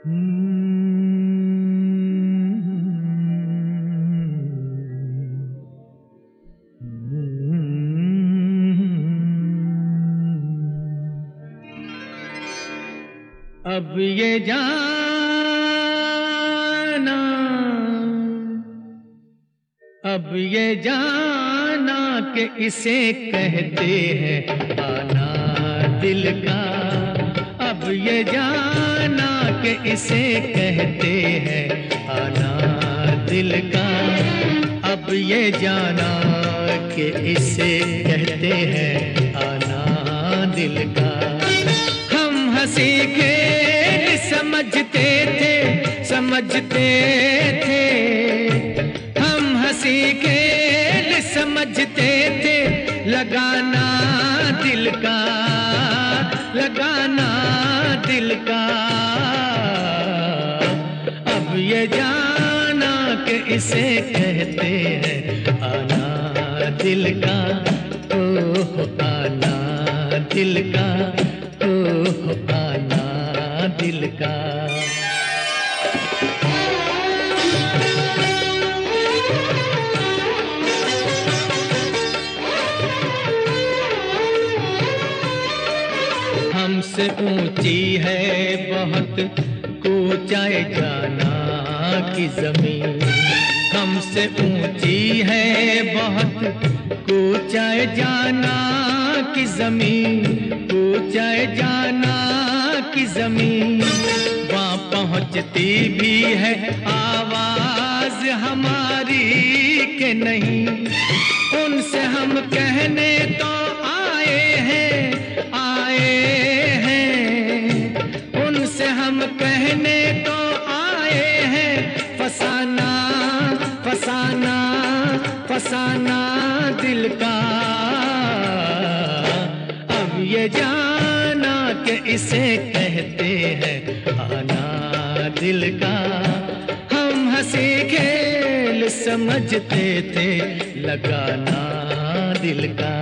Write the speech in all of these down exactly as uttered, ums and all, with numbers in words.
अब ये जाना, अब ये जाना कि इसे कहते हैं आना दिल का। अब ये जाना कि इसे कहते हैं आना दिल का। अब ये जाना कि इसे कहते हैं आना दिल का। हम हंसी खेल समझते थे, समझते थे। हम हंसी खेल समझते थे, लगाना दिल का, लगाना दिल का। अब ये जाना कि इसे कहते हैं आना दिल का। ओ आना दिल का, ओ आना दिल का। हमसे ऊंची है बहुत ऊंचाई जाना की जमीन। हमसे ऊंची है बहुत ऊंचाई जाना की जमीन, ऊंचाई जाना की जमीन। वहाँ पहुँचती भी है आवाज हमारी के नहीं। उनसे हम कहने तो आए हैं, आए हैं। उनसे हम कहने तो आए हैं, फसाना, फसाना, फसाना दिल का। अब ये जाना कि इसे कहते हैं आना दिल का। हम हंसी खेल समझते थे, लगाना दिल का।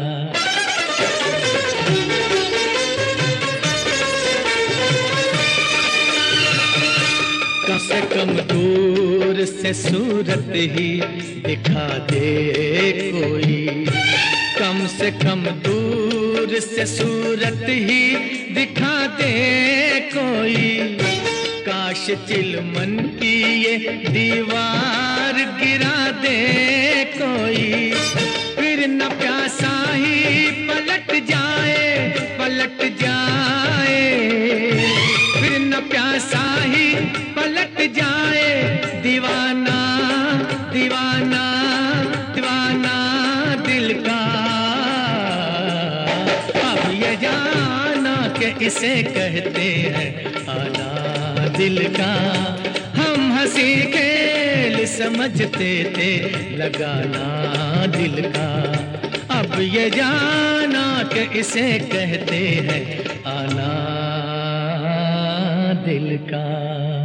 कम से कम दूर से सूरत ही दिखा दे कोई। कम से कम दूर से सूरत ही दिखा दे कोई। काश चिलमन की ये दीवार गिरा दे कोई। फिर न प्यासा ही पलट जाए, पलट जाए। फिर न प्यासा ही पलट जाए, दीवाना, दीवाना, दीवाना दिल का। अब ये जाना कि इसे कहते हैं आना दिल का। हम हंसी खेल समझते थे, लगाना दिल का। अब ये जाना कि इसे कहते हैं आना दिल का।